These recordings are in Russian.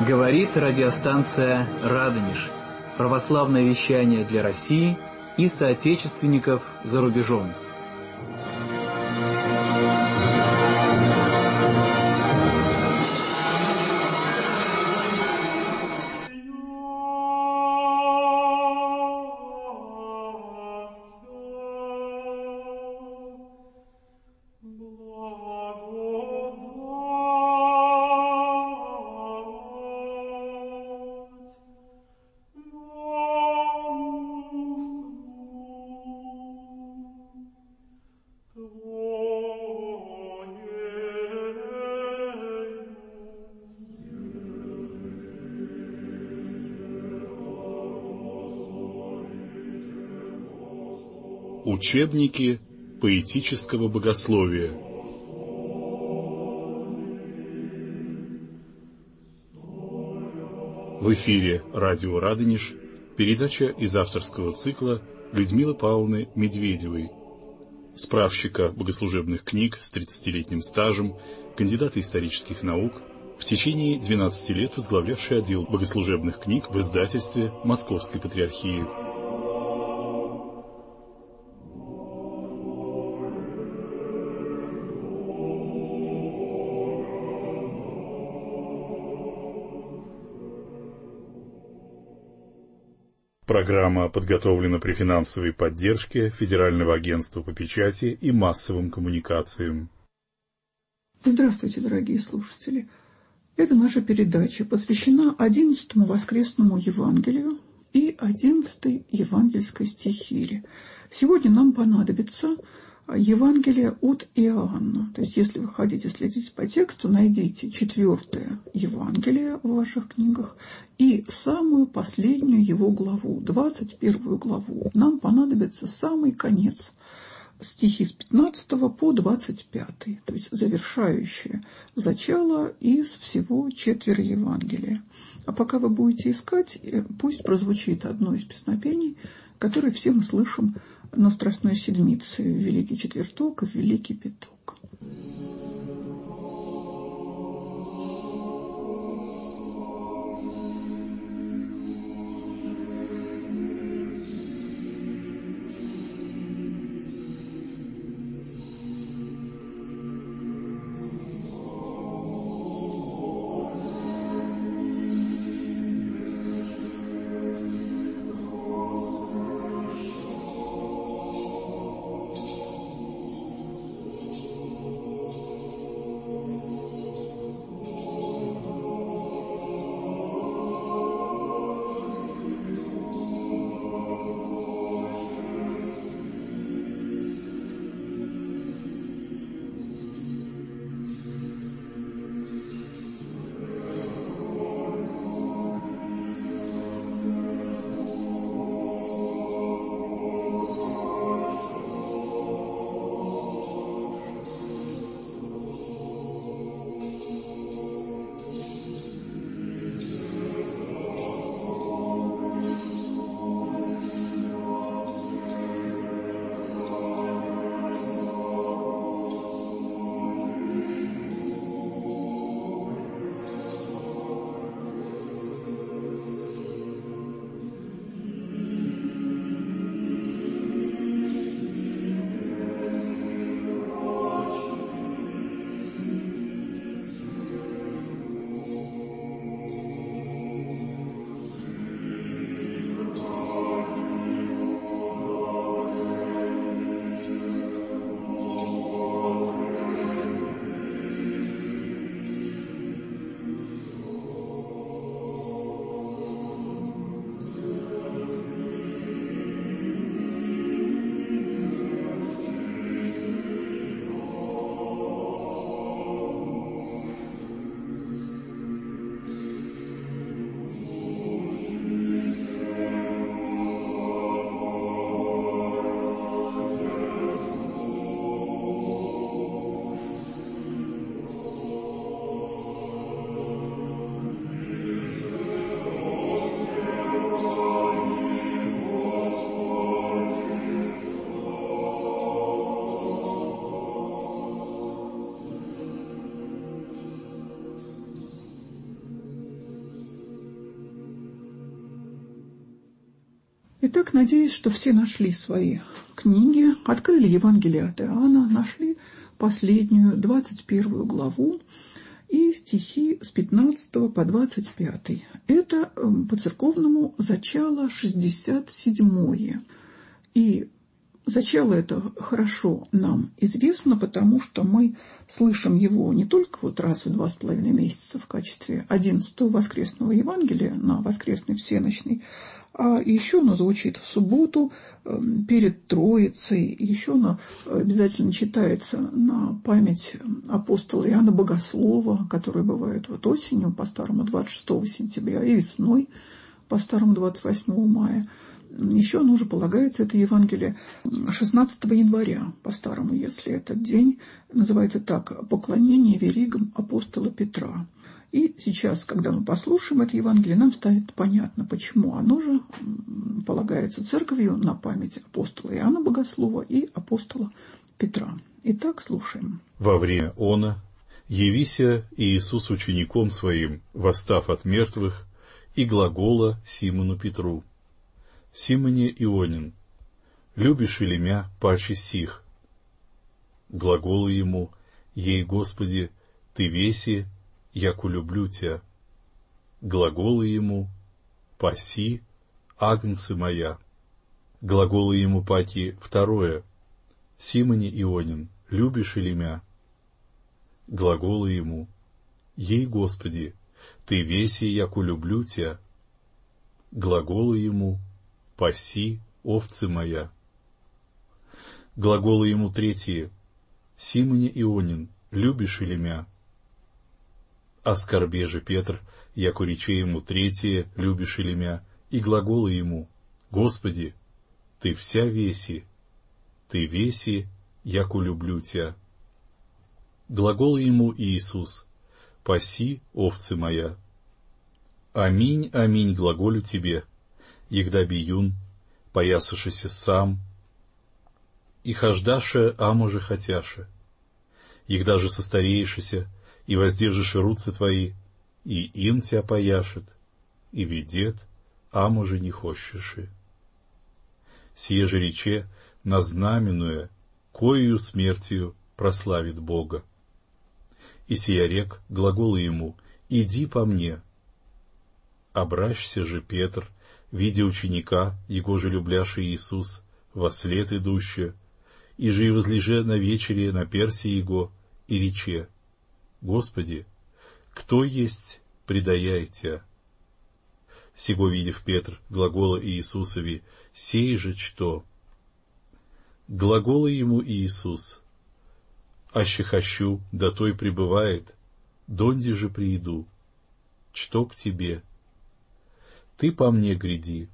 Говорит радиостанция «Радонеж». Православное вещание для России и соотечественников за рубежом. Учебники поэтического богословия. В эфире радио «Радонеж», передача из авторского цикла Людмилы Павловны Медведевой, справщика богослужебных книг с 30-летним стажем, кандидата исторических наук, в течение 12 лет возглавлявший отдел богослужебных книг в издательстве Московской Патриархии. Программа подготовлена при финансовой поддержке Федерального агентства по печати и массовым коммуникациям. Здравствуйте, дорогие слушатели. Эта наша передача посвящена 11-му воскресному Евангелию и 11-й евангельской стихире. Сегодня нам понадобится Евангелие от Иоанна. То есть, если вы хотите следить по тексту, найдите 4-е Евангелие в ваших книгах и самую последнюю его главу, 21 главу. Нам понадобится самый конец, стихи с 15 по 25, то есть завершающие зачало из всего 4 Евангелия. А пока вы будете искать, пусть прозвучит одно из песнопений, которое все мы слышим на Страстной Седмице, в Великий Четверток и в Великий Пяток. Итак, надеюсь, что все нашли свои книги, открыли Евангелие от Иоанна, нашли последнюю, 21 главу и стихи с 15 по 25. Это по-церковному зачало 67-е. И зачало это хорошо нам известно, потому что мы слышим его не только вот раз в 2,5 месяца в качестве 11-го воскресного Евангелия на воскресной всенощной, а еще оно звучит в субботу перед Троицей, еще оно обязательно читается на память апостола Иоанна Богослова, который бывает вот осенью, по-старому 26 сентября, и весной, по-старому 28 мая. Еще оно уже полагается, это Евангелие, 16 января, по-старому, если этот день называется так, «Поклонение веригам апостола Петра». И сейчас, когда мы послушаем это Евангелие, нам станет понятно, почему оно же полагается церковью на память апостола Иоанна Богослова и апостола Петра. Итак, слушаем. «Во время она явися Иисус учеником своим, восстав от мертвых, и глагола Симону Петру: Симоне Ионин, любишь ли мя паче сих? Глаголы ему: ей, Господи, ты веси, яку люблю тебя. Глаголы ему: паси, агнцы моя. Глаголы ему паки второе: Симоне Ионин, любишь ли мя? Глаголы ему: ей, Господи, ты веси, яку люблю тебя. Глаголы ему: паси, овцы моя. Глаголы ему третьи: Симоне Ионин, любишь ли мя? Оскорбе же Петр, яко рече ему третье: любишь ли мя? И глаголы ему: Господи, ты вся веси, яко люблю тебя. Глаголы ему Иисус: паси, овцы моя. Аминь, аминь, глаголю тебе, егда биюн, поясавшися сам, и хождаше аможе хотяше, егда же состареешися, и воздержишь руцы твои, и ин тебя пояшет, и ведет, аможе не хочеши. Сие же рече на знаменуя, коею смертью прославит Бога. И сия рек глаголы ему: иди по мне. Обращся же Петр, видя ученика, его же любляши Иисус, вослед идуще, и же и возлеже на вечере на перси его, и рече: Господи, кто есть предаяй тебя? Сего видев Петр, глагола Иисусови: сей же что? Глагола ему Иисус: аще хочу, да той пребывает, донде же прииду, что к тебе? Ты по мне гряди.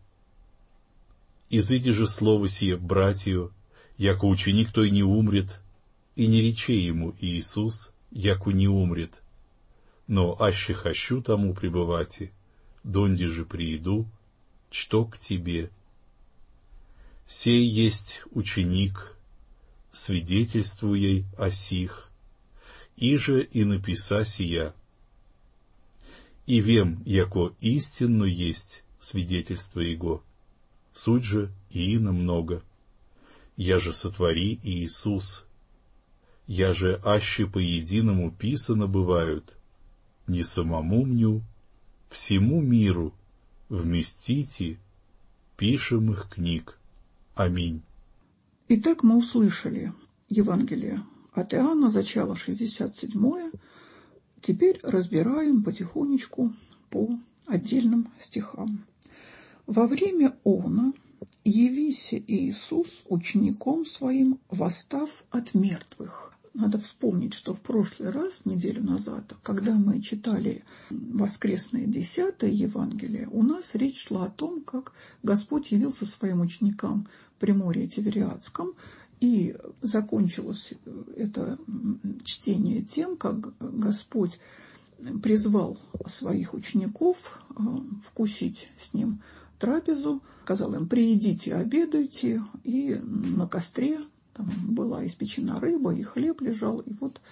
Изыди же слово сие в братью, яко ученик той не умрет, и не рече ему Иисус, яко не умрет, но аще хочу тому пребывати, донде же прииду, что к тебе? Сей есть ученик, свидетельствуй о сих, иже и написа сия. И вем, яко истинно есть свидетельство его, суть же и ино много. Я же сотвори Иисус, я же аще по единому писано бывают, не самому мню, всему миру вместите пишемых книг. Аминь. Итак, мы услышали Евангелие от Иоанна, зачало 67-е. Теперь разбираем потихонечку по отдельным стихам. Во время она явися Иисус учеником своим, восстав от мертвых. Надо вспомнить, что в прошлый раз, неделю назад, когда мы читали воскресное 10-е Евангелие, у нас речь шла о том, как Господь явился своим ученикам в Приморье Тивериадском, и закончилось это чтение тем, как Господь призвал своих учеников вкусить с ним трапезу, сказал им: приидите, обедайте, и на костре там была испечена рыба, и хлеб лежал, и вот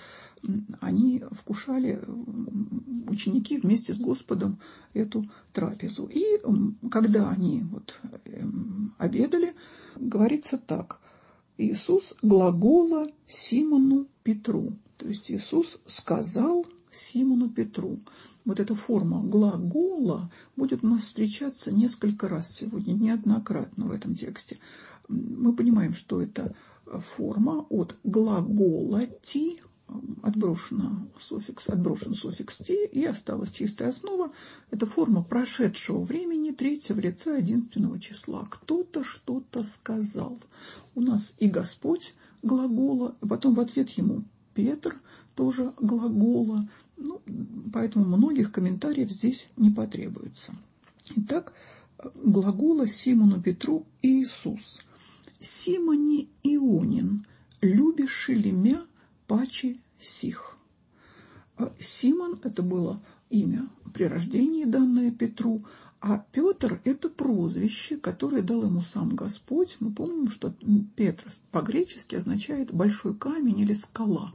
они вкушали, ученики, вместе с Господом эту трапезу. И когда они вот обедали, говорится так: Иисус глагола Симону Петру. То есть Иисус сказал Симону Петру. Вот эта форма глагола будет у нас встречаться несколько раз сегодня, неоднократно в этом тексте. Мы понимаем, что это форма от глагола «ти», отброшен суффикс «ти», и осталась чистая основа. Это форма прошедшего времени третьего лица единственного числа. Кто-то что-то сказал. У нас и Господь глагола, а потом в ответ ему Петр тоже глагола. Поэтому многих комментариев здесь не потребуется. Итак, глагола Симону Петру Иисус. «Симоне Ионин, любишь ли мя паче сих?» Симон – это было имя при рождении, данное Петру, а Петр – это прозвище, которое дал ему сам Господь. Мы помним, что Петр по-гречески означает «большой камень» или «скала».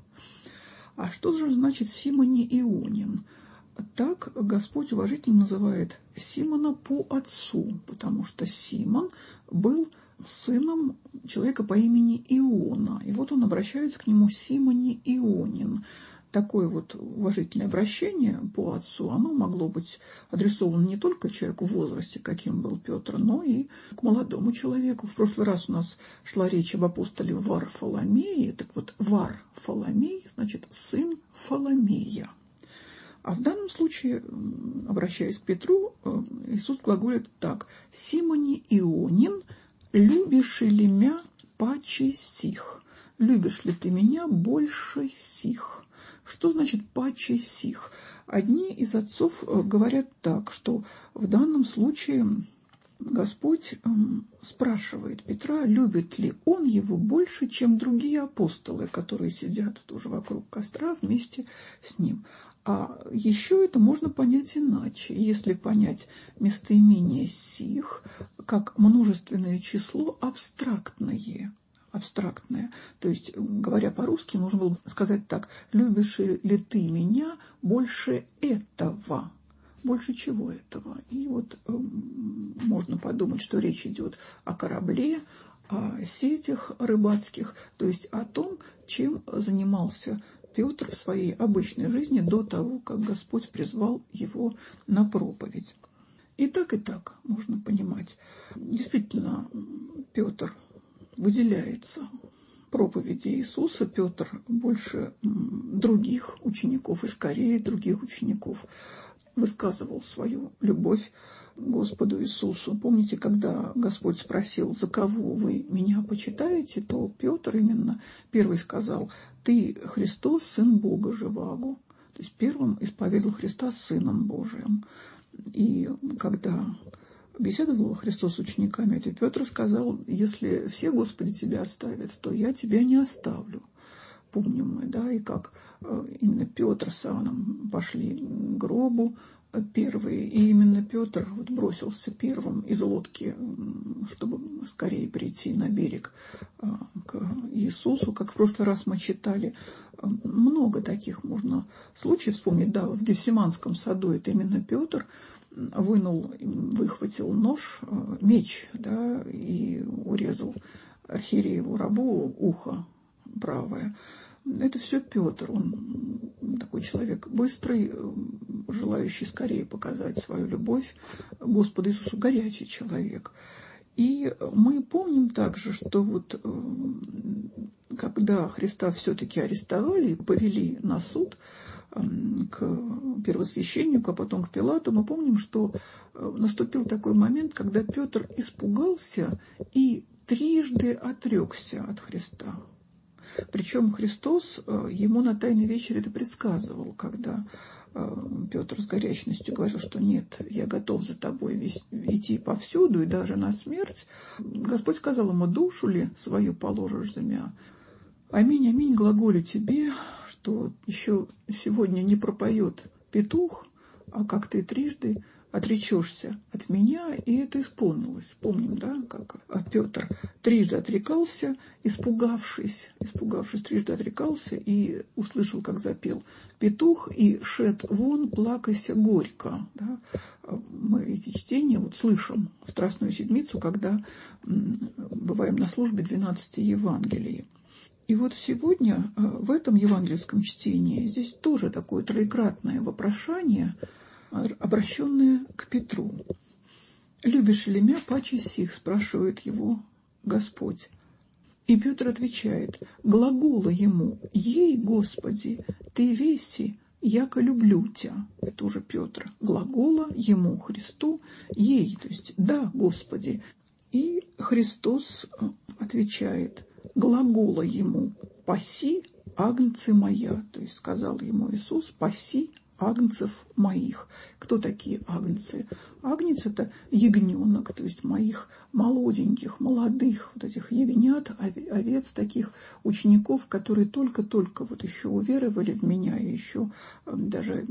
А что же значит Симоне Ионин? Так Господь уважительно называет Симона по отцу, потому что Симон был сыном человека по имени Иона. И вот он обращается к нему: Симоне Ионин. Такое вот уважительное обращение по отцу, оно могло быть адресовано не только человеку в возрасте, каким был Петр, но и к молодому человеку. В прошлый раз у нас шла речь об апостоле Варфоломее. Так вот, Варфоломей значит сын Фоломея. А в данном случае, обращаясь к Петру, Иисус глаголит так: «Симоне Ионин, любишь ли мя паче сих?» Любишь ли ты меня больше сих? Что значит паче сих? Одни из отцов говорят так, что в данном случае Господь спрашивает Петра, любит ли он его больше, чем другие апостолы, которые сидят тоже вокруг костра вместе с ним. А еще это можно понять иначе, если понять местоимение «сих» как множественное число абстрактное. То есть, говоря по-русски, нужно было сказать так: любишь ли ты меня больше этого? Больше чего этого? И вот можно подумать, что речь идет о корабле, о сетях рыбацких, то есть о том, чем занимался Петр в своей обычной жизни до того, как Господь призвал его на проповедь. И так можно понимать. Действительно, Петр выделяется в проповеди Иисуса. Петр больше других учеников, и скорее других учеников, высказывал свою любовь к Господу Иисусу. Помните, когда Господь спросил: «За кого вы меня почитаете?», то Петр именно первый сказал: «Ты Христос, Сын Бога живаго». То есть первым исповедовал Христа Сыном Божиим. И когда беседовал Христос с учениками, то Петр сказал: «Если все, Господи, тебя оставят, то я тебя не оставлю». Помним мы, да, и как именно Петр с Иоанном пошли к гробу первые, и именно Петр вот бросился первым из лодки, чтобы скорее прийти на берег к Иисусу. Как в прошлый раз мы читали, много таких можно случаев вспомнить. Да, в Гефсиманском саду это именно Петр выхватил нож, меч, да, и урезал архиерееву рабу ухо правое. Это все Петр. Он такой человек быстрый, желающий скорее показать свою любовь Господу Иисусу, горячий человек. И мы помним также, что вот когда Христа все-таки арестовали и повели на суд к первосвященнику, а потом к Пилату, мы помним, что наступил такой момент, когда Петр испугался и трижды отрекся от Христа. Причем Христос ему на Тайной вечере это предсказывал, когда Петр с горячностью говорил, что нет, я готов за тобой идти повсюду и даже на смерть. Господь сказал ему: душу ли свою положишь за мя? Аминь, аминь, глаголю тебе, что еще сегодня не пропоет петух, а как ты трижды отречешься от меня, и это исполнилось. Помним, да, как Петр трижды отрекался, испугавшись трижды отрекался, и услышал, как запел петух, и шед вон, плакайся горько. Да. Мы эти чтения вот слышим в Страстную Седмицу, когда бываем на службе 12 Евангелий. И вот сегодня в этом евангельском чтении здесь тоже такое троекратное вопрошание, обращенное к Петру. «Любишь ли мя паче сих?» – спрашивает его Господь. И Петр отвечает: «Глагола ему: ей, Господи, ты веси, яко люблю тебя». Это уже Петр. Глагола ему, Христу, ей, то есть да, Господи. И Христос отвечает: глагола ему: паси агнцы моя. То есть сказал ему Иисус: паси агнцев моих. Кто такие агнцы? Агнец — это ягненок, то есть моих молоденьких, молодых вот этих ягнят, овец, таких учеников, которые только-только вот еще уверовали в меня, и еще даже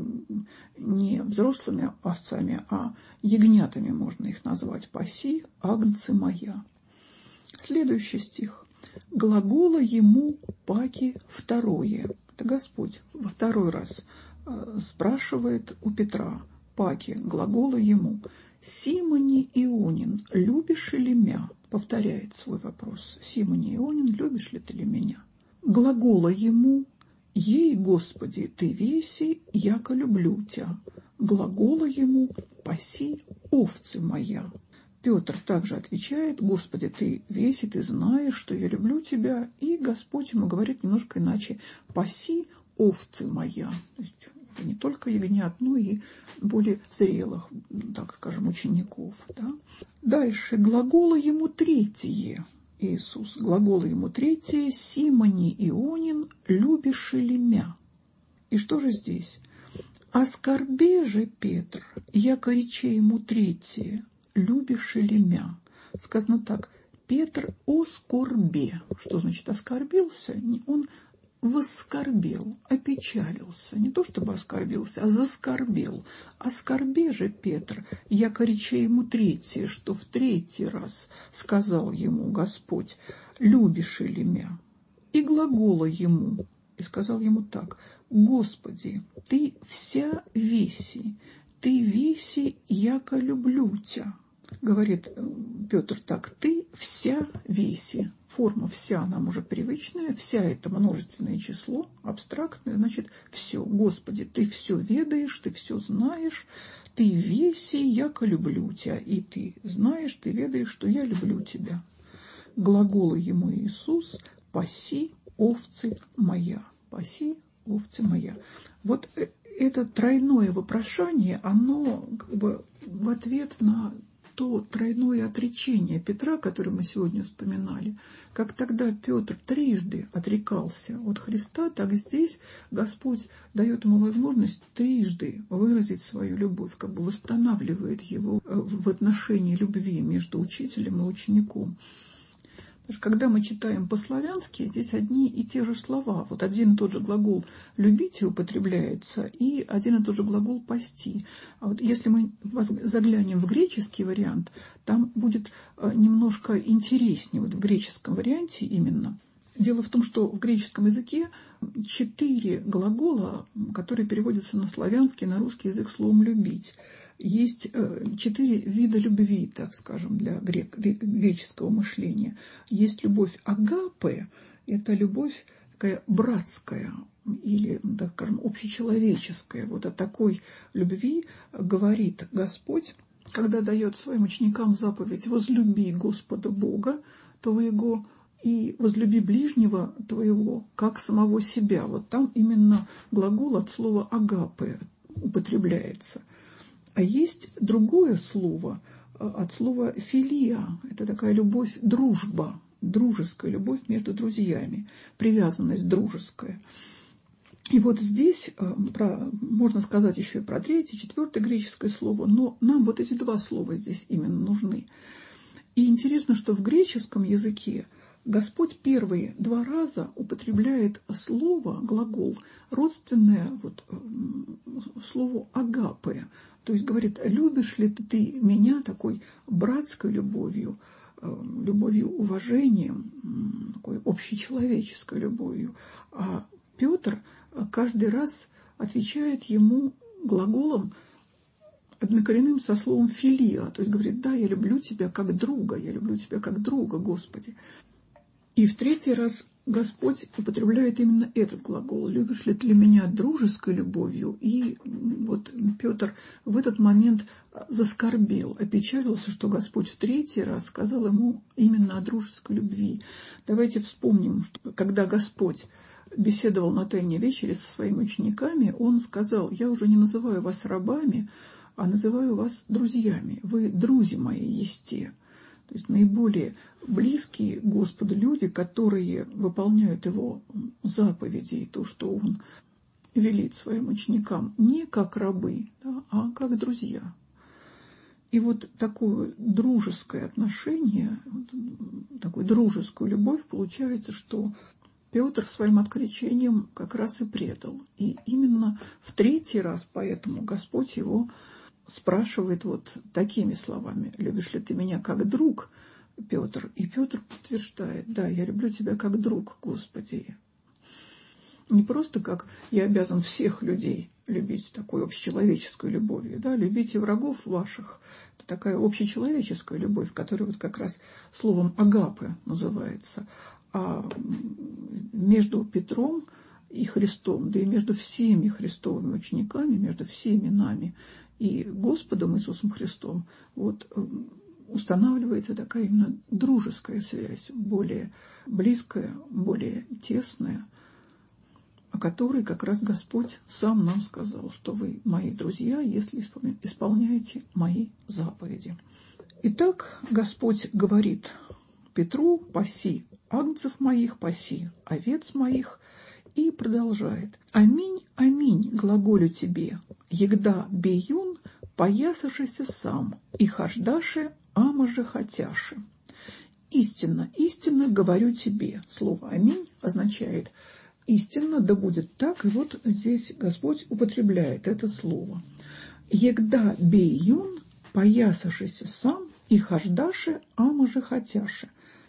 не взрослыми овцами, а ягнятами можно их назвать. Паси агнцы моя. Следующий стих. Глагола ему паки второе. Это Господь во второй раз спрашивает у Петра. Паки, глагола ему: «Симоне Ионин, любишь ли мя?» Повторяет свой вопрос. «Симоне Ионин, любишь ли ты ли меня?» Глагола ему: «Ей, Господи, ты веси, яко люблю тебя». Глагола ему: «Паси овцы моя». Петр также отвечает: «Господи, ты веси, ты знаешь, что я люблю тебя». И Господь ему говорит немножко иначе: «Паси овцы моя». То есть это не только ягнят, но и более зрелых, так скажем, учеников. Да? Дальше. Глагола ему третье. Иисус. Глагола ему третье: «Симоне Ионин, любишь ли мя?» И что же здесь? «Оскорбе же, Петр, яко рече ему третье, любишь ли мя?» Сказано так: Петр о скорбе. Что значит оскорбился? Он воскорбел, опечалился. Не то чтобы оскорбился, а заскорбел. «Оскорбе же, Петр, яко рече ему третье», что в третий раз сказал ему Господь: «Любишь ли мя?» И глагола ему, и сказал ему так: «Господи, ты вся веси, ты веси, яко люблю тебя». Говорит Петр так: «Ты вся веси». Форма «вся» нам уже привычная. «Вся» — это множественное число, абстрактное, значит, все. Господи, ты все ведаешь, ты все знаешь, ты веси, яко люблю тебя. И ты знаешь, ты ведаешь, что я люблю тебя. Глагола ему Иисус: «Паси овцы моя». «Паси овцы моя». Вот это тройное вопрошание, оно как бы в ответ на то тройное отречение Петра, которое мы сегодня вспоминали. Как тогда Петр трижды отрекался от Христа, так здесь Господь дает ему возможность трижды выразить свою любовь, как бы восстанавливает его в отношении любви между учителем и учеником. Потому что когда мы читаем по-славянски, здесь одни и те же слова. Вот один и тот же глагол «любите» употребляется, и один и тот же глагол «пасти». А вот если мы заглянем в греческий вариант, там будет немножко интереснее, вот в греческом варианте именно. Дело в том, что в греческом языке 4 глагола, которые переводятся на славянский, на русский язык словом «любить». Есть 4 вида любви, так скажем, для греческого мышления. Есть любовь агапе, это любовь такая братская или, так скажем, общечеловеческая. Вот о такой любви говорит Господь, когда дает своим ученикам заповедь: «Возлюби Господа Бога твоего и возлюби ближнего твоего, как самого себя». Вот там именно глагол от слова агапе употребляется. А есть другое слово от слова «филия». Это такая любовь, дружба, дружеская любовь между друзьями, привязанность дружеская. И вот здесь можно сказать еще и про третье, четвертое греческое слово, но нам вот эти 2 слова здесь именно нужны. И интересно, что в греческом языке Господь первые 2 раза употребляет слово, глагол, родственное вот слову агапе. То есть говорит, любишь ли ты меня такой братской любовью, любовью уважением, такой общечеловеческой любовью. А Петр каждый раз отвечает ему глаголом, однокоренным со словом «филия», то есть говорит, да, я люблю тебя как друга, я люблю тебя как друга, Господи. И в третий раз Господь употребляет именно этот глагол, любишь ли ты меня дружеской любовью, и вот Петр в этот момент заскорбел, опечалился, что Господь в третий раз сказал ему именно о дружеской любви. Давайте вспомним, что когда Господь беседовал на Тайной вечере со своими учениками, Он сказал, я уже не называю вас рабами, а называю вас друзьями. Вы друзья мои есте. То есть наиболее близкие Господу люди, которые выполняют Его заповеди и то, что Он велит своим ученикам, не как рабы, да, а как друзья. И вот такое дружеское отношение, такую дружескую любовь получается, что Петр своим отречением как раз и предал. И именно в третий раз поэтому Господь его спрашивает вот такими словами. «Любишь ли ты меня как друг, Петр?» И Петр подтверждает, да, я люблю тебя как друг, Господи. Не просто как я обязан всех людей любить такой общечеловеческой любовью, да, любите врагов ваших. Это такая общечеловеческая любовь, которая вот как раз словом агапе называется. А между Петром и Христом, да и между всеми христовыми учениками, между всеми нами и Господом Иисусом Христом, вот устанавливается такая именно дружеская связь, более близкая, более тесная, о которой как раз Господь сам нам сказал, что вы мои друзья, если исполняете мои заповеди. Итак, Господь говорит Петру: паси агнцев моих, паси овец моих, и продолжает: аминь, аминь, глаголю тебе, егда беюн, поясашися сам, и хождаше, амаже хотяше. Истинно, истинно говорю тебе. Слово аминь означает истинно, да будет так, и вот здесь Господь употребляет это слово. Егда беюн, поясашися сам, и хождаше, амаже хотяше.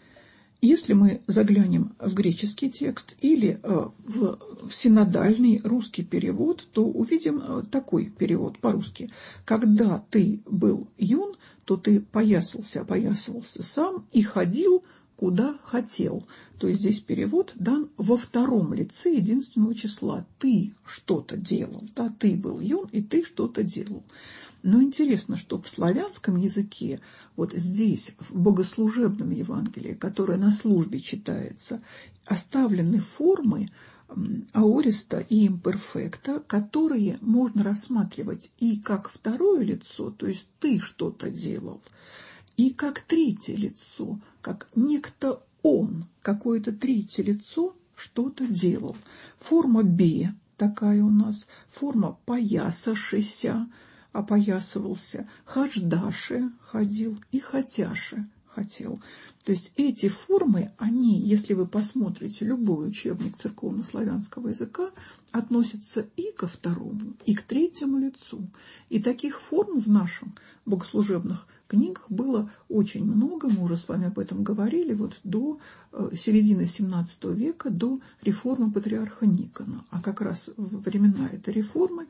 Если мы заглянем в греческий текст или в синодальный русский перевод, то увидим такой перевод по-русски. Когда ты был юн, то ты опоясывался сам и ходил, куда хотел. То есть здесь перевод дан во втором лице единственного числа. Ты что-то делал, да, ты был юн, и ты что-то делал. Но интересно, что в славянском языке, вот здесь, в богослужебном Евангелии, которое на службе читается, оставлены формы аориста и имперфекта, которые можно рассматривать и как второе лицо, то есть ты что-то делал, и как третье лицо, как некто он, какое-то третье лицо что-то делал. Форма «бе» такая у нас, форма «поясашися», опоясывался, хождаше ходил и хотяше хотел. То есть эти формы, они, если вы посмотрите любой учебник церковно-славянского языка, относятся и ко второму, и к третьему лицу. И таких форм в нашем богослужебных книгах было очень много, мы уже с вами об этом говорили, вот до середины XVII века, до реформы патриарха Никона. А как раз во времена этой реформы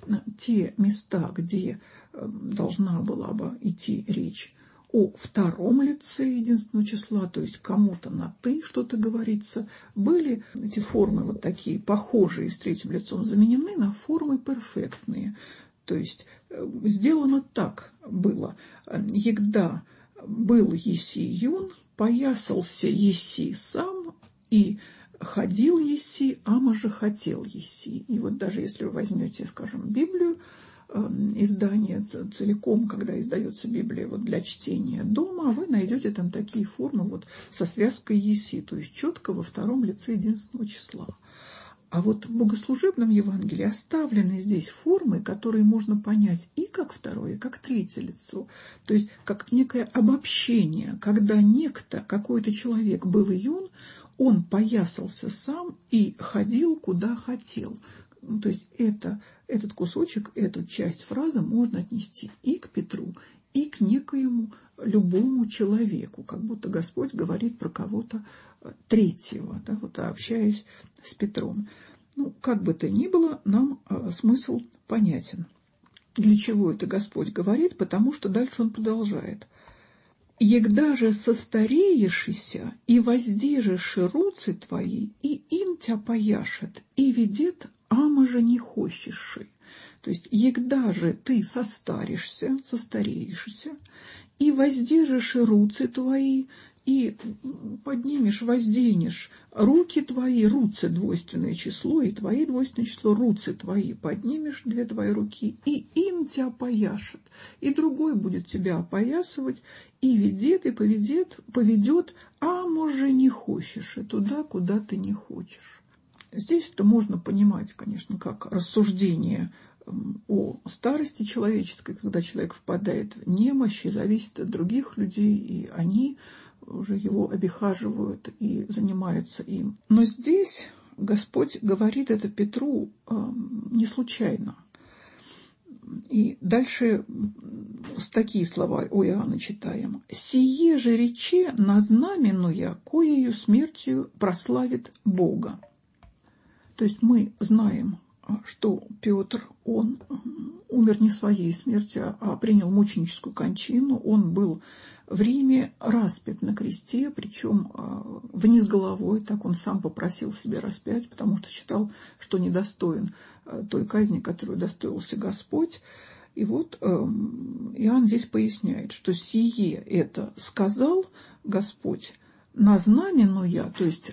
те места, где должна была бы идти речь о втором лице единственного числа, то есть кому-то на «ты» что-то говорится, были эти формы вот такие похожие с третьим лицом заменены на формы перфектные. То есть сделано так было: егда был еси юн, поясался еси сам, и ходил еси, амаже хотел еси. И вот даже если вы возьмете, скажем, Библию, издание целиком, когда издается Библия вот для чтения дома, вы найдете там такие формы вот со связкой еси, то есть четко во втором лице единственного числа. А вот в богослужебном Евангелии оставлены здесь формы, которые можно понять и как второе, и как третье лицо. То есть как некое обобщение, когда некто, какой-то человек был юн, он поясался сам и ходил, куда хотел. То есть это этот кусочек, эту часть фразы можно отнести и к Петру, и к некоему любому человеку, как будто Господь говорит про кого-то третьего, да, вот общаясь с Петром. Ну, как бы то ни было, нам смысл понятен. Для чего это Господь говорит? Потому что дальше он продолжает. «Егда же состареешися, и воздержиши руцы твои, и им тя пояшет, и ведет, ама же не хочеши». То есть, егда же ты состареешься, и воздержишь руцы твои, и поднимешь, возденешь руки твои, руцы двойственное число, и твои двойственное число, руцы твои, поднимешь две твои руки, и им тебя опояшет, и другой будет тебя опоясывать, и ведет, и поведет, а може не хочешь, и туда, куда ты не хочешь. Здесь это можно понимать, конечно, как рассуждение о старости человеческой, когда человек впадает в немощь и зависит от других людей, и они уже его обихаживают и занимаются им. Но здесь Господь говорит это Петру не случайно. И дальше такие слова у Иоанна читаем. «Сие же рече назнаменуя, коею смертью прославит Бога». То есть мы знаем, что Петр, он умер не своей смертью, а принял мученическую кончину. Он был в Риме распят на кресте, причем вниз головой, так он сам попросил себе распять, потому что считал, что недостоин той казни, которую удостоился Господь. И вот Иоанн здесь поясняет, что сие это сказал Господь, назнаменуя, то есть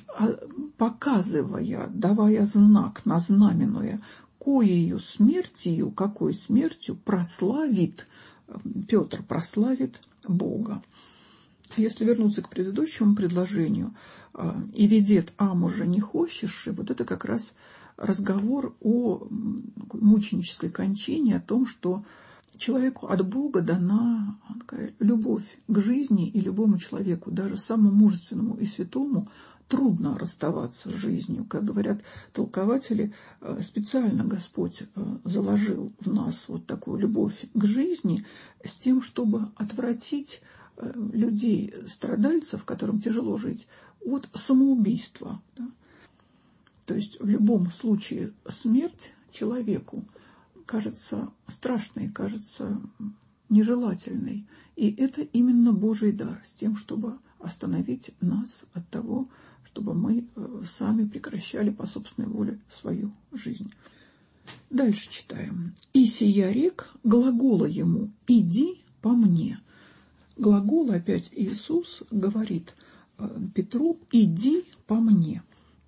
показывая, давая знак, назнаменуя, коею смертью, какой смертью прославит Петр, прославит Бога. Если вернуться к предыдущему предложению, и ведет, а може не хочешь, вот это как раз разговор о мученической кончине, о том, что человеку от Бога дана такая любовь к жизни, и любому человеку, даже самому мужественному и святому, трудно расставаться с жизнью. Как говорят толкователи, специально Господь заложил в нас вот такую любовь к жизни с тем, чтобы отвратить людей, страдальцев, которым тяжело жить, от самоубийства. Да? То есть в любом случае смерть человеку кажется страшной, кажется нежелательной. И это именно Божий дар с тем, чтобы остановить нас от того, чтобы мы сами прекращали по собственной воле свою жизнь. Дальше читаем. «И сия рек глагола ему, иди по мне». Глагол опять Иисус говорит Петру, иди по мне.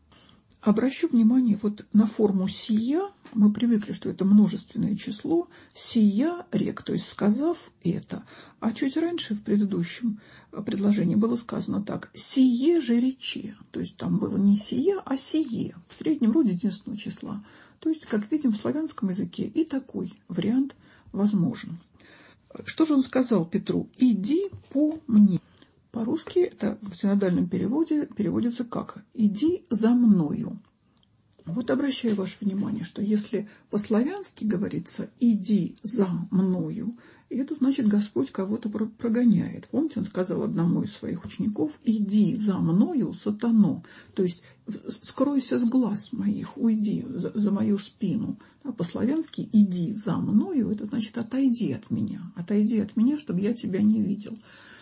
Обращу внимание вот на форму «сия». Мы привыкли, что это множественное число. «Сия рек», то есть сказав это. А чуть раньше в предыдущем предложении было сказано так. «Сие же рече». То есть там было не «сия», а «сие» в среднем роде единственного числа. То есть, как видим, в славянском языке и такой вариант возможен. Что же он сказал Петру? «Иди по мне». По-русски это в синодальном переводе переводится как «иди за мною». Вот обращаю ваше внимание, что если по-славянски говорится «иди за мною», это значит, Господь кого-то прогоняет. Помните, он сказал одному из своих учеников «иди за мною, сатано», то есть «скройся с глаз моих, уйди за мою спину». А по-славянски «иди за мною» это значит «отойди от меня, чтобы я тебя не видел».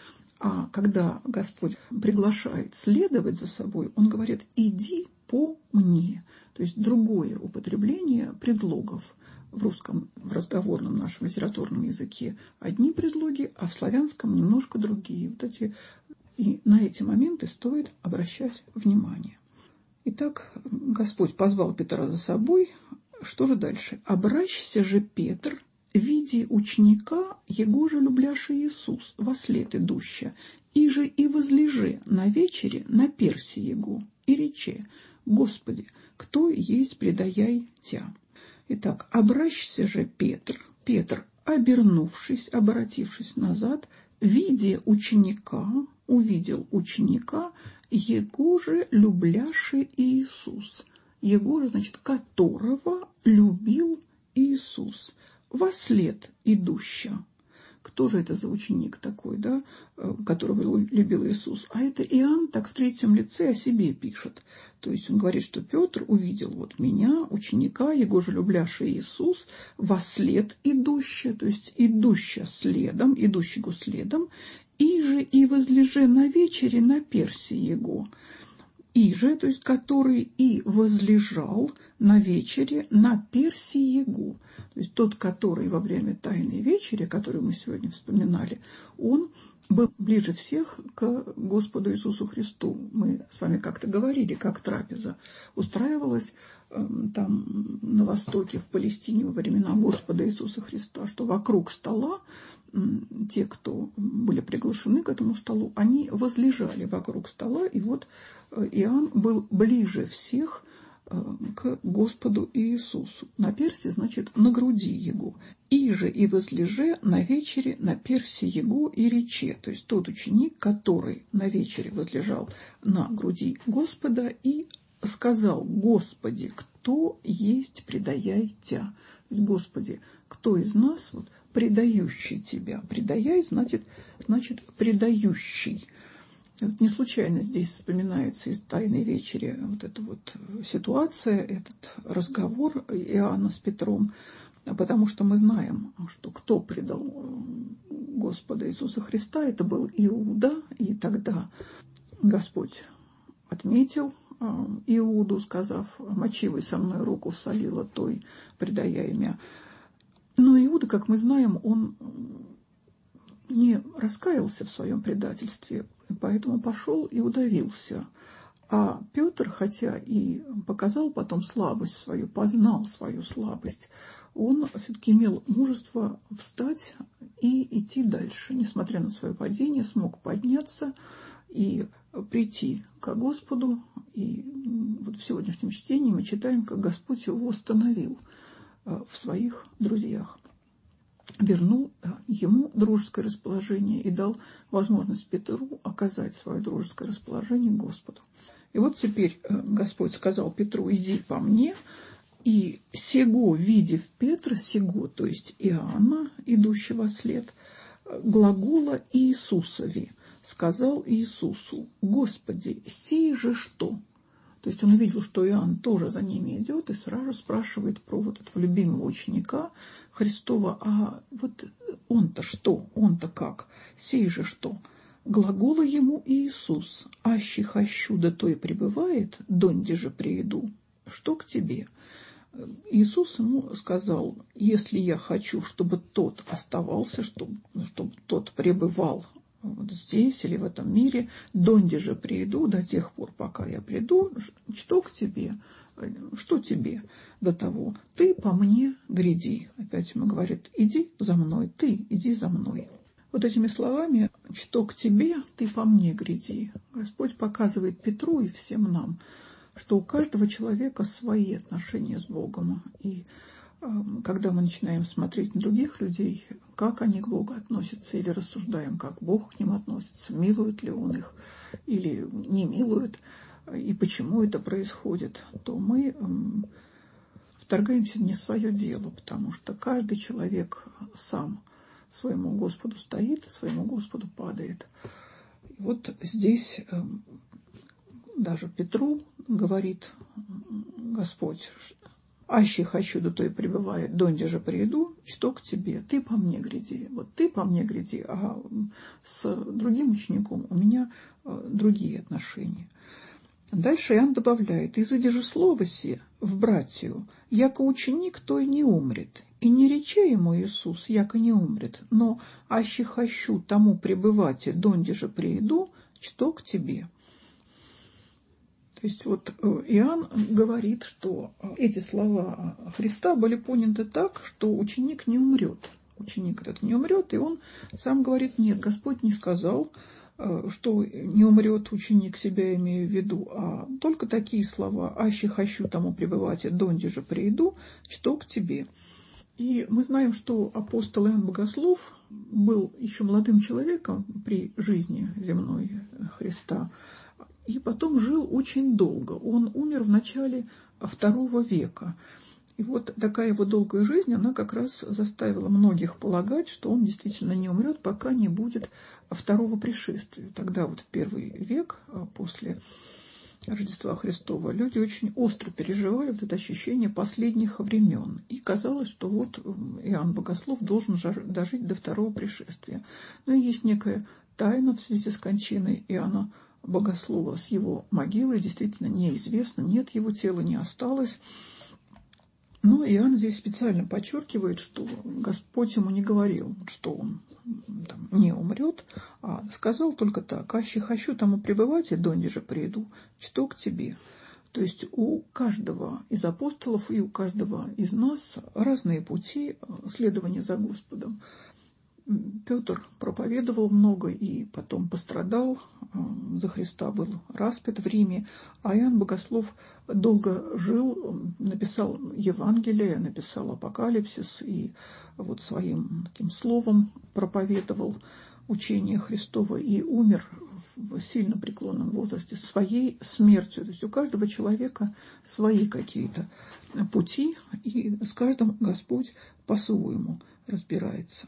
А когда Господь приглашает следовать за собой, он говорит «иди по мне». То есть другое употребление предлогов в русском, в разговорном нашем литературном языке. Одни предлоги, а в славянском немножко другие. Вот эти, и на эти моменты стоит обращать внимание. Итак, Господь позвал Петра за собой. Что же дальше? «Обращся же Петр, види ученика, его же любляши Иисус, вослед идуща, и же и возлежи на вечере на перси его, и рече, Господи, кто есть предаяй тя». Итак, обращся же Петр, обернувшись, обратившись назад, увидел ученика, его же любляши Иисус. Его же, значит, которого любил Иисус, вослед идуща». Кто же это за ученик такой, да, которого любил Иисус? А это Иоанн так в третьем лице о себе пишет. То есть он говорит, что Петр увидел вот меня, ученика, его же любляший Иисус, вослед идущая, то есть идущая следом, идущего следом, и же и возлеже на вечере на перси его. И же, то есть который и возлежал на вечере на перси его. То есть тот, который во время Тайной вечери, которую мы сегодня вспоминали, он был ближе всех к Господу Иисусу Христу. Мы с вами как-то говорили, как трапеза устраивалась там на Востоке, в Палестине во времена Господа Иисуса Христа, что вокруг стола те, кто были приглашены к этому столу, они возлежали вокруг стола, и вот Иоанн был ближе всех к Господу Иисусу. На перси, значит, на груди его. И же и возлеже на вечере на перси его и рече. То есть тот ученик, который на вечере возлежал на груди Господа и сказал: «Господи, кто есть предаяй Тя?» То есть, Господи, кто из нас вот предающий Тебя? Предаяй значит предающий. Вот не случайно здесь вспоминается из «Тайной вечери» вот эта вот ситуация, этот разговор Иоанна с Петром, потому что мы знаем, что кто предал Господа Иисуса Христа, это был Иуда, и тогда Господь отметил Иуду, сказав: «Мочи вы со мной руку солила той, предая имя». Но Иуда, как мы знаем, он не раскаялся в своем предательстве, поэтому пошел и удавился. А Петр, хотя и показал потом слабость свою, познал свою слабость, он все-таки имел мужество встать и идти дальше. Несмотря на свое падение, смог подняться и прийти к Господу. И вот в сегодняшнем чтении мы читаем, как Господь его восстановил в своих друзьях, вернул ему дружеское расположение и дал возможность Петру оказать свое дружеское расположение к Господу. И вот теперь Господь сказал Петру: «Иди по мне». И сего, видев Петра, сего, то есть Иоанна, идущего след, глагола Иисусови, сказал Иисусу: «Господи, сей же что?» То есть он увидел, что Иоанн тоже за ними идет, и сразу спрашивает про вот этого любимого ученика Христова: «А вот он-то что? Он-то как? Сей же что?» Глагола ему Иисус: «Аще хочу, да то и пребывает, донде же прииду, что к тебе?» Иисус ему сказал: «Если я хочу, чтобы тот оставался, чтобы тот пребывал вот здесь или в этом мире, донде же прииду, до тех пор, пока я приду, что к тебе, что тебе до того? Ты по мне гряди». Опять ему говорит: «Иди за мной, ты иди за мной». Вот этими словами «что к тебе, ты по мне гряди» Господь показывает Петру и всем нам, что у каждого человека свои отношения с Богом. И когда мы начинаем смотреть на других людей, как они к Богу относятся, или рассуждаем, как Бог к ним относится, милует ли Он их или не милует, и почему это происходит, то мы вторгаемся не в свое дело, потому что каждый человек сам своему Господу стоит, своему Господу падает. И вот здесь даже Петру говорит Господь: «Аще хочу, да то и пребывает, донде же прииду, что к тебе? Ты по мне гряди». Вот ты по мне гряди, а с другим учеником у меня другие отношения. Дальше Иоанн добавляет: «Изыди же слово се в братью, яко ученик, то и не умрет. И не рече ему Иисус, яко не умрет, но аще хочу тому пребывать, донде же прииду, что к тебе». То есть вот Иоанн говорит, что эти слова Христа были поняты так, что ученик не умрет. Ученик этот не умрет, и он сам говорит: «Нет, Господь не сказал, что не умрет ученик, себя имею в виду, а только такие слова: аще хочу тому пребывать, донде же прииду, что к тебе». И мы знаем, что апостол Иоанн Богослов был еще молодым человеком при жизни земной Христа, и потом жил очень долго. Он умер в начале II века. И вот такая его долгая жизнь, она как раз заставила многих полагать, что он действительно не умрет, пока не будет второго пришествия. Тогда вот в первый век, после Рождества Христова, люди очень остро переживали вот это ощущение последних времен. И казалось, что вот Иоанн Богослов должен дожить до второго пришествия. Но есть некая тайна в связи с кончиной Иоанна Богослова. С его могилой действительно неизвестно, нет, его тела не осталось. Но Иоанн здесь специально подчеркивает, что Господь ему не говорил, что он там не умрет, а сказал только так: «Аще хочу тому пребывать, и донде приду, что к тебе». То есть у каждого из апостолов и у каждого из нас разные пути следования за Господом. Петр проповедовал много и потом пострадал за Христа, был распят в Риме, а Иоанн Богослов долго жил, написал Евангелие, написал Апокалипсис и вот своим таким словом проповедовал учение Христово и умер в сильно преклонном возрасте своей смертью. То есть у каждого человека свои какие-то пути, и с каждым Господь по-своему разбирается.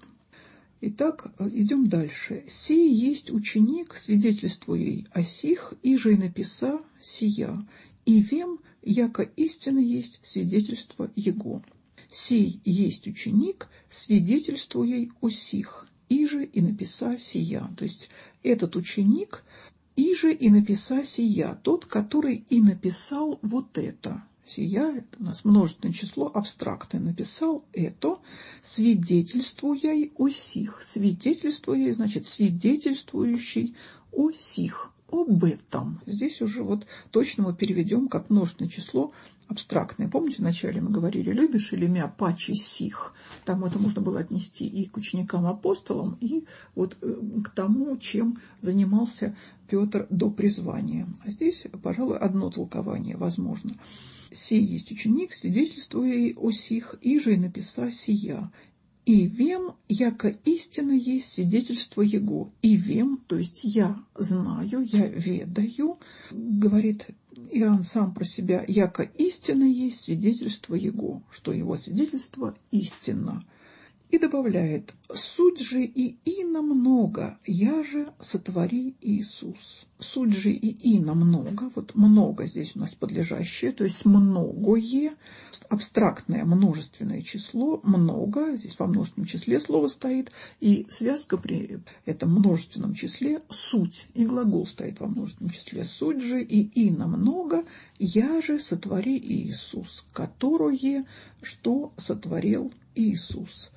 Итак, идем дальше. «Сей есть ученик, свидетельствуя о сих, иже и написа сия, и вем, яко истина есть свидетельство его. Сей есть ученик, свидетельствуя о сих, иже и написа сия». То есть этот ученик, иже и написа сия, тот, который и написал вот это. Сия, это у нас множественное число, абстрактное, написал это, свидетельствуя о сих. Свидетельствуя, значит, свидетельствующий о сих, об этом. Здесь уже вот точно мы переведем как множественное число абстрактное. Помните, вначале мы говорили: любишь или мя паче сих? Там это можно было отнести и к ученикам-апостолам, и вот к тому, чем занимался Петр до призвания. А здесь, пожалуй, одно толкование возможно. «Сей есть ученик, свидетельствуя о сих, иже и написа сия. И вем, яко истина есть свидетельство его». И вем, то есть я знаю, я ведаю, говорит Иоанн сам про себя, яко истина есть свидетельство его, что его свидетельство истинно. И добавляет: «Суть же и ино много, я же сотвори Иисус». Суть же и ино много, вот много здесь у нас подлежащее, то есть многое, абстрактное множественное число, много, здесь во множественном числе слово стоит, и связка при этом множественном числе суть, и глагол стоит во множественном числе. «Суть же и ино много, я же сотвори Иисус, которое, что сотворил Иисус».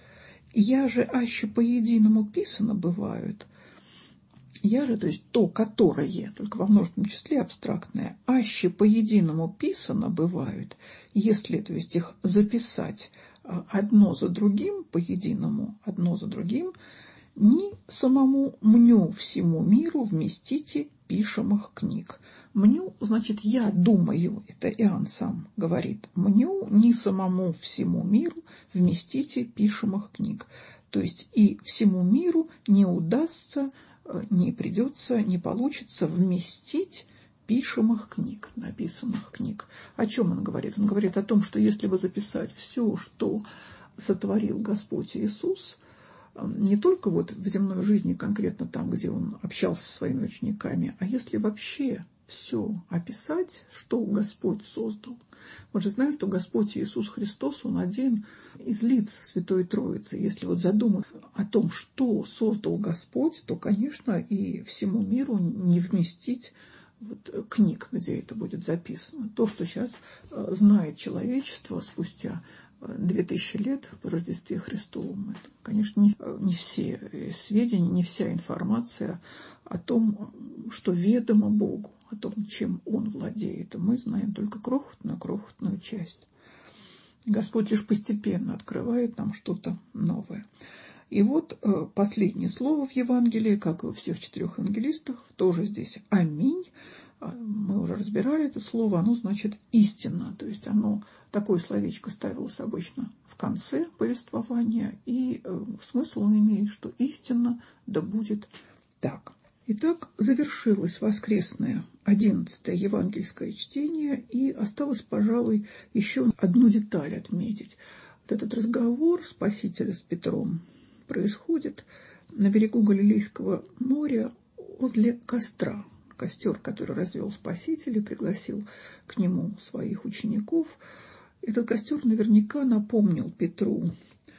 «Я же, аще по-единому писано бывают». «Я же», то есть то, которое, только во множественном числе абстрактное, «аще по-единому писано бывают», если, то есть их записать одно за другим, по-единому, одно за другим, «ни самому мню всему миру вместите пишемых книг». «Мню» значит «я думаю», это Иоанн сам говорит. «Мню ни самому всему миру вместите пишемых книг». То есть и всему миру не удастся, не придется, не получится вместить пишемых книг, написанных книг. О чем он говорит? Он говорит о том, что если бы записать все, что сотворил Господь Иисус, не только вот в земной жизни, конкретно там, где он общался со своими учениками, а если вообще все описать, что Господь создал. Мы же знаем, что Господь Иисус Христос, Он один из лиц Святой Троицы. Если вот задуматься о том, что создал Господь, то, конечно, и всему миру не вместить вот книг, где это будет записано. То, что сейчас знает человечество спустя 2000 лет по Рождестве Христовом, это, конечно, не все сведения, не вся информация о том, что ведомо Богу, о том, чем Он владеет. И мы знаем только крохотную часть. Господь лишь постепенно открывает нам что-то новое. И вот последнее слово в Евангелии, как и у всех 4 евангелистов, тоже здесь «Аминь». Мы уже разбирали это слово, оно значит «истина». То есть оно, такое словечко ставилось обычно в конце повествования, и смысл он имеет, что истинно да будет так. Итак, завершилось воскресное 11-е евангельское чтение, и осталось, пожалуй, еще одну деталь отметить. Вот этот разговор Спасителя с Петром происходит на берегу Галилейского моря возле костра. Костер, который развел Спаситель и пригласил к нему своих учеников. Этот костер наверняка напомнил Петру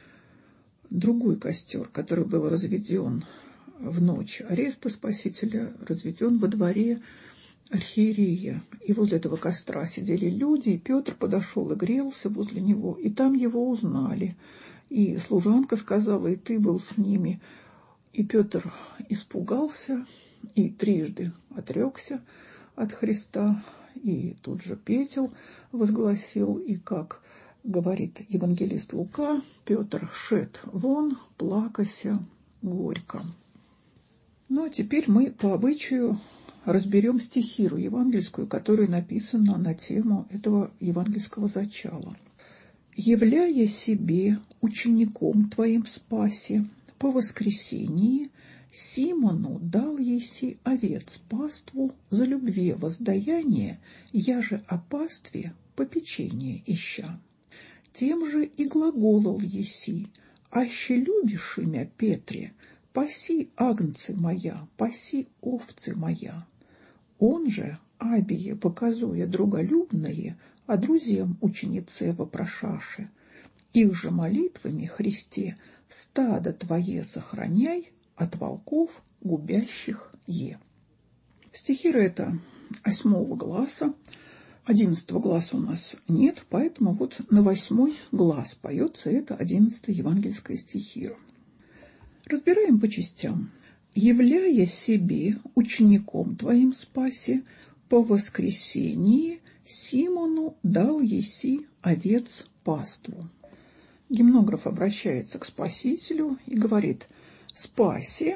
другой костер, который был разведен в ночь ареста Спасителя, разведен во дворе архиерея. И возле этого костра сидели люди, и Петр подошел и грелся возле него, и там его узнали. И служанка сказала: и ты был с ними. И Петр испугался и трижды отрекся от Христа, и тут же пепел возгласил, и, как говорит евангелист Лука, Петр шед вон, плакася горько. Ну, а теперь мы по обычаю разберем стихиру евангельскую, которая написана на тему этого евангельского зачала. «Являя себе учеником твоим спаси, по воскресении Симону дал еси овец паству за любве воздаяние, я же о пастве попечение ища. Тем же и глаголал еси, аще любишь имя Петре, паси агнцы моя, паси овцы моя. Он же, абие показуя друголюбное, а друзьям ученице вопрошаше, их же молитвами, Христе, стадо твое сохраняй от волков, губящих е». Стихира это 8 гласа, 11 гласа у нас нет, поэтому вот на 8 глас поется эта 11-я евангельская стихира. Разбираем по частям. «Являя себе учеником твоим спаси, по воскресении Симону дал еси овец паству». Гимнограф обращается к Спасителю и говорит: «Спаси,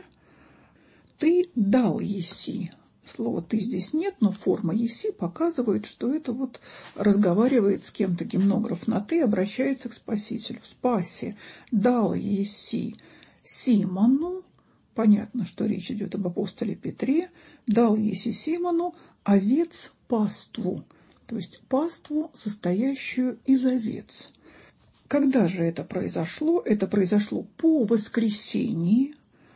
ты дал еси». Слова «ты» здесь нет, но форма «еси» показывает, что это вот разговаривает с кем-то гимнограф на «ты», обращается к Спасителю. «Спаси, дал еси Симону». Понятно, что речь идет об апостоле Петре. «Дал еси Симону овец паству», то есть паству, состоящую из овец. Когда же это произошло? Это произошло по воскресении,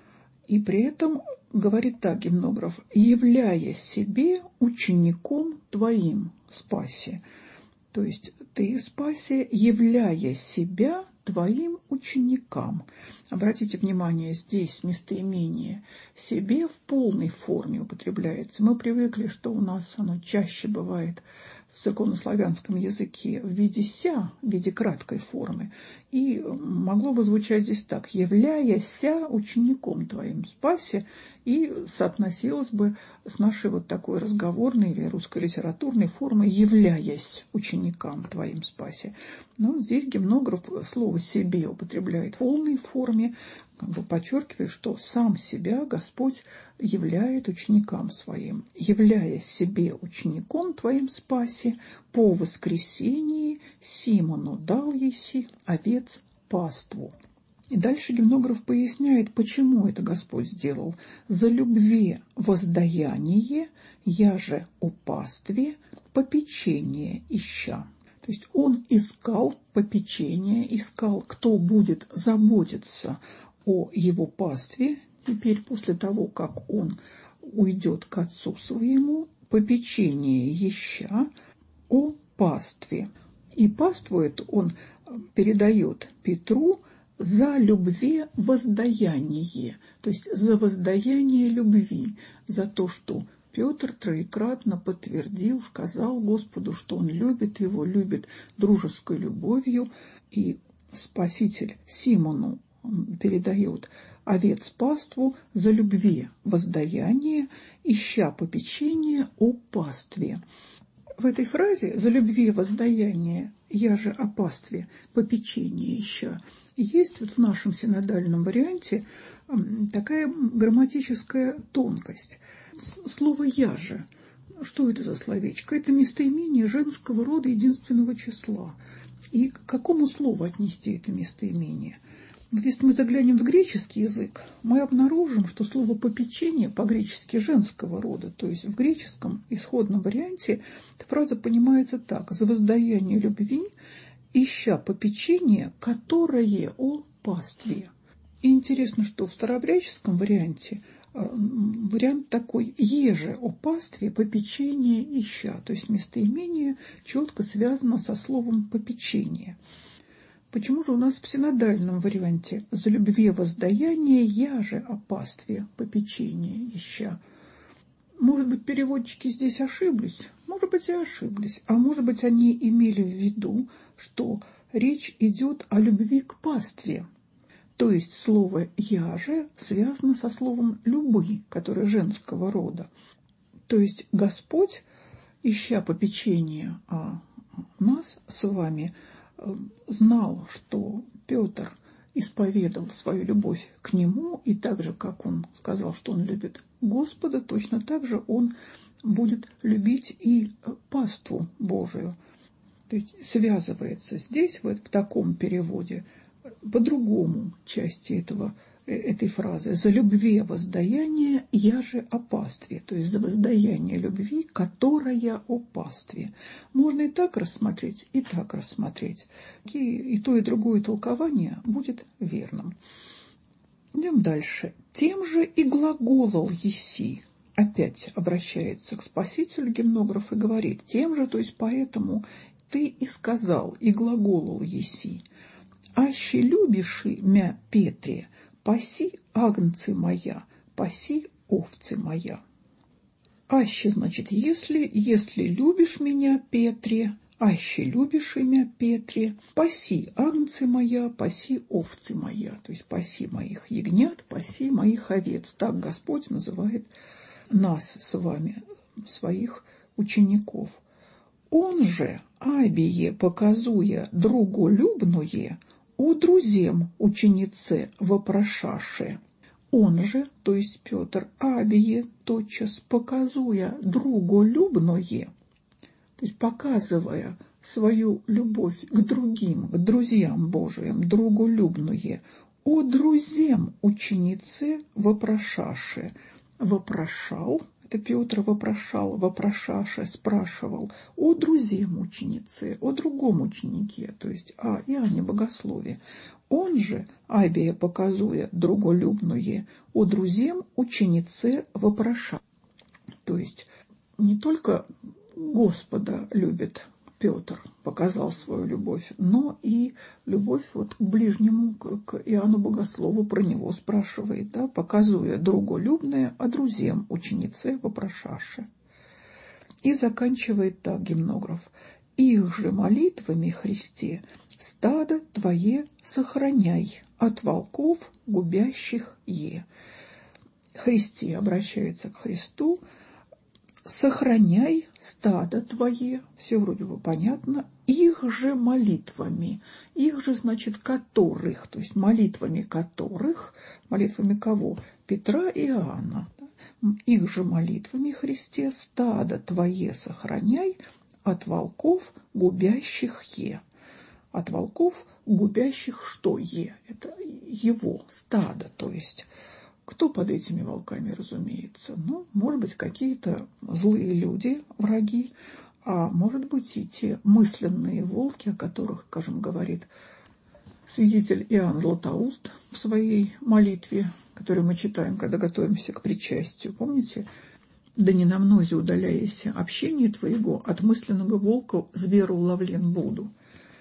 и при этом говорит так гимнограф: «являя себе учеником твоим спаси». То есть ты, спаси, являя себя твоим ученикам. Обратите внимание, здесь местоимение «себе» в полной форме употребляется. Мы привыкли, что у нас оно чаще бывает в церковнославянском языке в виде «ся», в виде краткой формы. И могло бы звучать здесь так: «являяся учеником твоим спаси», и соотносилось бы с нашей вот такой разговорной или русской литературной формой «являясь ученикам твоим спаси». Но здесь гимнограф слово «себе» употребляет в полной форме, как бы подчеркивая, что сам себя Господь являет ученикам своим. «Являя себе учеником твоим спаси, по воскресении Симону дал еси овец паству». И дальше гимнограф поясняет, почему это Господь сделал. «За любве воздаяние, я же о пастве попечение ища». То есть он искал попечение, искал, кто будет заботиться о его пастве. Теперь, после того, как он уйдет к отцу своему, попечение ища о пастве. И паству эту он передает Петру за любве воздаяние, то есть за воздаяние любви, за то, что Петр троекратно подтвердил, сказал Господу, что он любит его, любит дружеской любовью, и Спаситель Симону передает овец паству за любве воздаяние, ища попечение о пастве. В этой фразе «за любви воздаяние, я же о пастве попечение ища» есть вот в нашем синодальном варианте такая грамматическая тонкость. Слово «я же». Что это за словечко? Это местоимение женского рода единственного числа. И к какому слову отнести это местоимение? Вот если мы заглянем в греческий язык, мы обнаружим, что слово «попечение» по-гречески женского рода, то есть в греческом исходном варианте эта фраза понимается так: «За воздаяние любви, ища попечение, которое о пастве». И интересно, что в старообрядческом варианте вариант такой: «Еже о пастве, попечение ища», то есть местоимение четко связано со словом «попечение». Почему же у нас в синодальном варианте «за любви воздаяние, я же о пастве, попечение ища»? Может быть, переводчики здесь ошиблись? Может быть, и ошиблись. А может быть, они имели в виду, что речь идет о любви к пастве. То есть слово «я же» связано со словом «любы», которое женского рода. То есть Господь, ища попечения о нас с вами, знал, что Петр исповедал свою любовь к нему, и так же, как он сказал, что он любит Господа, точно так же он будет любить и паству Божию. То есть связывается здесь, в таком переводе, по-другому части этой фразы: «За любви воздаяние, я же о пастве», то есть за воздаяние любви, которая о пастве. Можно и так рассмотреть, и так рассмотреть. И то, и другое толкование будет верным. Идем дальше. «Тем же и глаголал еси». Опять обращается к Спасителю гимнограф и говорит: «Тем же», то есть поэтому ты и сказал, и глаголал еси. «Аще любиши мя Петре, паси агнцы моя, паси овцы моя». Аще значит если любишь меня, Петре, аще любишь имя Петре, паси агнцы моя, паси овцы моя, то есть паси моих ягнят, паси моих овец. Так Господь называет нас с вами, своих учеников. Он же, абие показуя друголюбное, о друзем ученице вопрошаше. Он же, то есть Петр, абие, тотчас показуя друголюбное, то есть показывая свою любовь к другим, к друзьям Божиим, друголюбное, о друзем ученице вопрошаше. Вопрошал, это Петр вопрошал, вопрошаше, спрашивал о друзьям ученицы, о другом ученике, то есть о Иоанне Богослове. Он же, абия показуя друголюбное, о друзьям ученице вопрошал. То есть не только Господа любит Петр, показал свою любовь, но и любовь вот к ближнему, к Иоанну Богослову, про него спрашивает, да, показуя друголюбное, а друзьям ученице вопрошаше. И заканчивает так гимнограф: «Их же молитвами, Христе, стадо Твое сохраняй от волков, губящих е». Христе обращается к Христу: «Сохраняй стадо Твое», все вроде бы понятно, «их же молитвами». Их же значит которых, то есть молитвами которых, молитвами кого? Петра и Иоанна. Их же молитвами, Христе, стадо Твое сохраняй от волков, губящих е. От волков, губящих что е? Это его стадо, то есть кто под этими волками, разумеется? Ну, может быть, какие-то злые люди, враги, а может быть и те мысленные волки, о которых, скажем, говорит святитель Иоанн Златоуст в своей молитве, которую мы читаем, когда готовимся к причастию. Помните? «Да не намнозе удаляйся общение твоего, от мысленного волка зверу уловлен буду».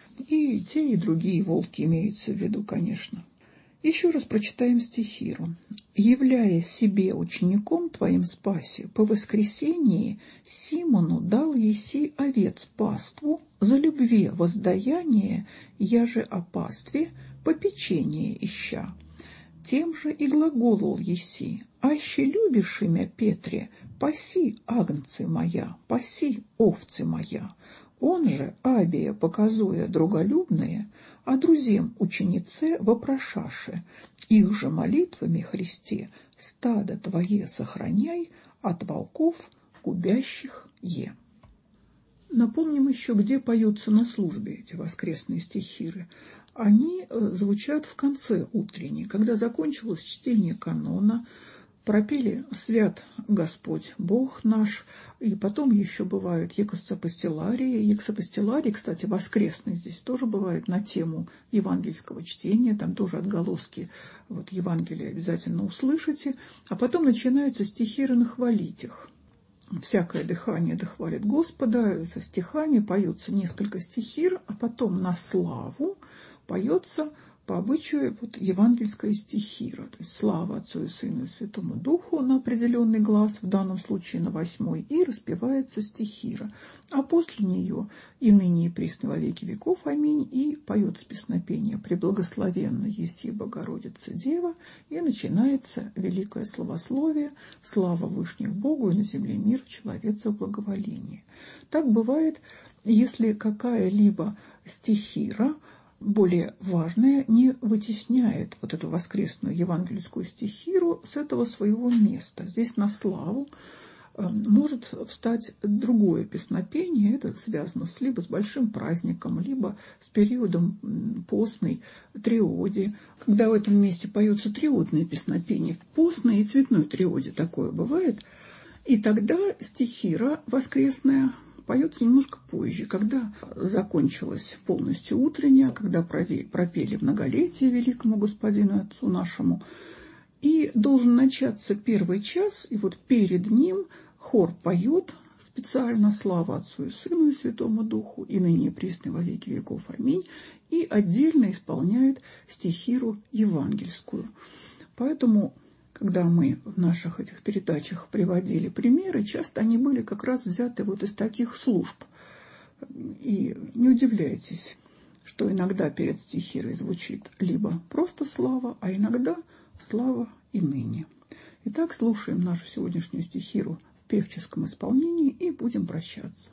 И те, и другие волки имеются в виду, конечно. Еще раз прочитаем стихиру. «Являя себе учеником твоим спаси, по воскресении Симону дал еси овец паству, за любви воздаяние, я же о пастве попечение ища. Тем же и глаголол еси: аще любишь имя Петре, паси агнцы моя, паси овцы моя». Он же, абия показуя друголюбное, а друзем ученице вопрошаше: их же молитвами, Христе, стадо Твое сохраняй от волков, губящих е. Напомним еще, где поются на службе эти воскресные стихиры. они звучат в конце утренней, когда закончилось чтение канона, пропели «Свят Господь Бог наш», и потом еще бывают ексапостиларии. Ексапостиларий, кстати, воскресный здесь тоже бывает на тему евангельского чтения, там тоже отголоски Евангелия обязательно услышите. А потом начинаются стихиры на хвалитях. «Всякое дыхание да хвалит Господа», со стихами поется несколько стихир, а потом на славу поется по обычаю евангельская стихира, то есть слава Отцу и Сыну и Святому Духу на определенный глаз, в данном случае на 8-й, и распевается стихира. А после нее и ныне и присно во веки веков, аминь, и поется песнопение «Преблагословенна еси Богородица Дева», и начинается великое славословие «Слава вышних Богу и на земле мир, человеца в благоволении». Так бывает, если какая-либо стихира более важное не вытесняет эту воскресную евангельскую стихиру с этого своего места. Здесь на славу может встать другое песнопение. Это связано либо с большим праздником, либо с периодом постной триоди. Когда в этом месте поется триодное песнопение, в постной и цветной триоде такое бывает, и тогда стихира воскресная поется немножко позже, когда закончилась полностью утренняя, когда пропели многолетие великому Господину Отцу нашему, и должен начаться первый час, и перед ним хор поет специально «Слава Отцу и Сыну и Святому Духу, и ныне и присно во веки веков, аминь», и отдельно исполняет стихиру евангельскую. Поэтому, когда мы в наших этих передачах приводили примеры, часто они были как раз взяты из таких служб. И не удивляйтесь, что иногда перед стихирой звучит либо просто слава, а иногда слава и ныне. Итак, слушаем нашу сегодняшнюю стихиру в певческом исполнении и будем прощаться.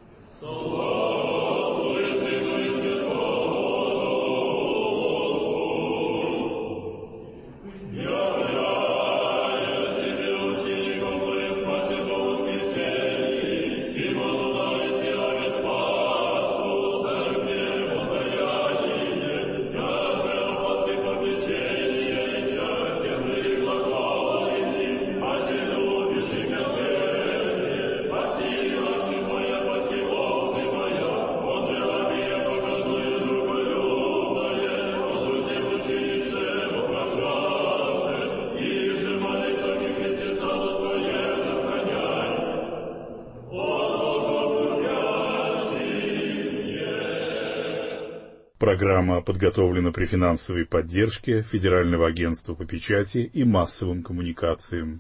Программа подготовлена при финансовой поддержке Федерального агентства по печати и массовым коммуникациям.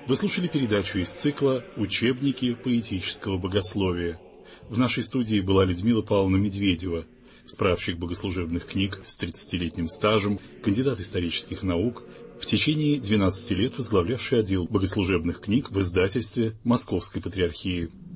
Вы слушали передачу из цикла «Учебники поэтического богословия». В нашей студии была Людмила Павловна Медведева, справщик богослужебных книг с 30-летним стажем, кандидат исторических наук, в течение 12 лет возглавлявший отдел богослужебных книг в издательстве Московской Патриархии.